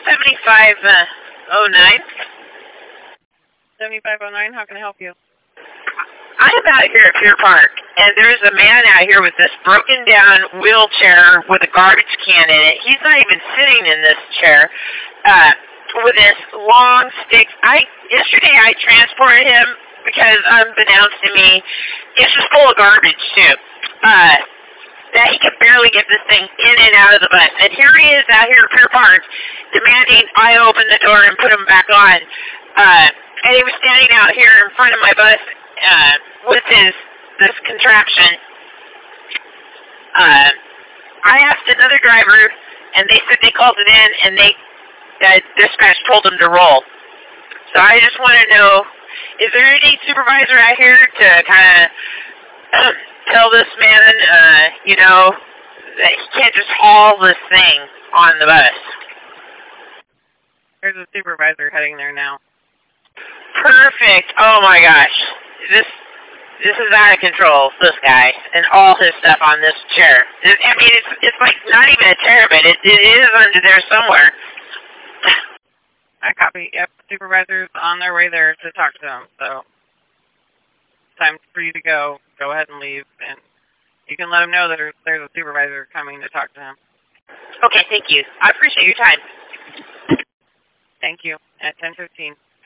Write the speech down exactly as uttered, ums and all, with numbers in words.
seventy-five oh nine. seventy-five oh nine, how can I help you? I'm out here at Pier Park, and there's a man out here with this broken down wheelchair with a garbage can in it. He's not even sitting in this chair, uh, with this long stick. I yesterday I transported him because unbeknownst to me, it's just full of garbage too. Uh, that he could barely get this thing in and out of the bus. And here he is out here at Pier Park demanding I open the door and put him back on. Uh, and he was standing out here in front of my bus uh, with his this contraption. Uh, I asked another driver, and they said they called it in, and they uh, dispatch told them to roll. So I just want to know, is there any supervisor out here to kind of uh, tell this man, uh, you know, that he can't just haul this thing on the bus? There's a supervisor heading there now. Perfect. Oh my gosh. This this is out of control, this guy, and all his stuff on this chair. It, I mean, it's it's like not even a chair, but it, it is under there somewhere. I copy. Yep, supervisor's on their way there to talk to him, so time for you to go. Go ahead and leave, and you can let him know that there's, there's a supervisor coming to talk to him. Okay, thank you. I appreciate your time. Thank you. At ten fifteen.